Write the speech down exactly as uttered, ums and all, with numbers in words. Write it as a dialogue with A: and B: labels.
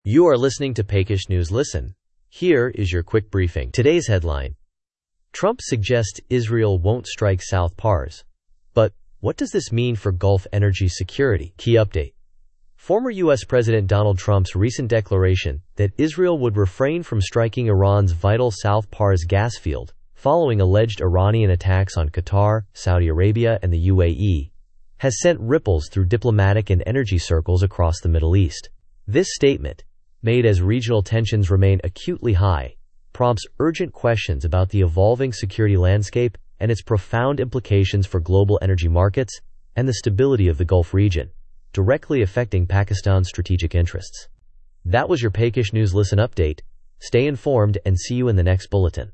A: You are listening to Peckish News Listen. Here is your quick briefing. Today's headline: Trump suggests Israel won't strike South Pars. But what does this mean for Gulf energy security? Key update. Former U S President Donald Trump's recent declaration that Israel would refrain from striking Iran's vital South Pars gas field, following alleged Iranian attacks on Qatar, Saudi Arabia, and the U A E, has sent ripples through diplomatic and energy circles across the Middle East. This statement, made as regional tensions remain acutely high, prompts urgent questions about the evolving security landscape and its profound implications for global energy markets and the stability of the Gulf region, directly affecting Pakistan's strategic interests. That was your Peckish News Listen update. Stay informed and see you in the next bulletin.